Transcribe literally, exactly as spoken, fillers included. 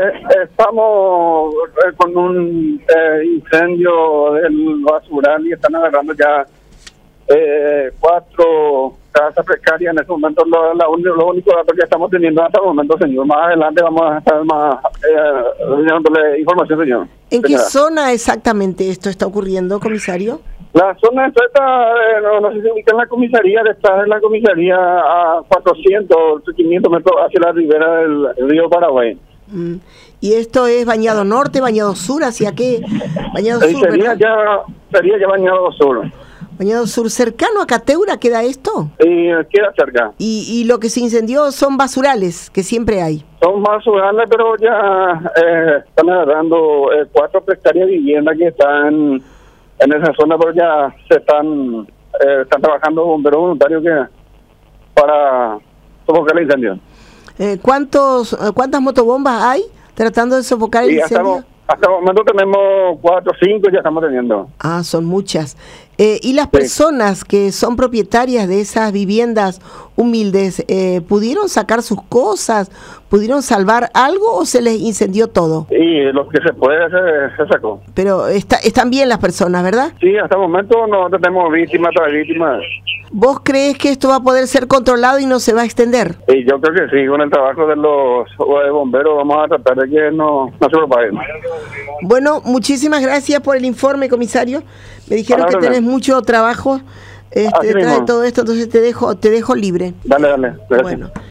eh, estamos eh, con un eh, incendio del basural y están agarrando ya eh, cuatro casas precarias en este momento. Lo, la, lo único dato que estamos teniendo hasta el momento, señor. Más adelante vamos a estar más eh, dándole información, señor. ¿En señora. qué zona exactamente esto está ocurriendo, comisario? La zona esta está, eh, no, no sé si se ubica en la comisaría, está en la comisaría a cuatrocientos, quinientos metros hacia la ribera del río Paraguay. Mm. ¿Y esto es Bañado Norte, Bañado Sur? ¿Hacia qué? Bañado Eh, Sur, sería, ya, sería ya Bañado Sur. Bañado Sur, ¿cercano a Cateura queda esto? Y queda cerca. Y, y lo que se incendió son basurales, que siempre hay. Son basurales, pero ya eh, están agarrando eh, cuatro hectáreas de vivienda que están en esa zona, pero ya se están eh, están trabajando bomberos voluntarios que para sofocar el incendio. Eh, ¿cuántos, ¿Cuántas motobombas hay tratando de sofocar el Y hasta, incendio? hasta el momento tenemos cuatro o cinco, ya estamos teniendo. Ah, son muchas. Eh, ¿Y las Sí. personas que son propietarias de esas viviendas humildes, eh, pudieron sacar sus cosas, pudieron salvar algo o se les incendió todo? Y lo que se puede se, se sacó. Pero está, están bien las personas, ¿verdad? Sí, hasta el momento no tenemos víctimas tras víctimas. ¿Vos crees que esto va a poder ser controlado y no se va a extender? Y yo creo que sí, con el trabajo de los eh, bomberos vamos a tratar de que no, no se propague. Bueno, muchísimas gracias por el informe, comisario. Me dijeron que tenés mucho trabajo este, detrás de todo esto, entonces te dejo, te dejo libre. Dale, dale. Gracias. Bueno.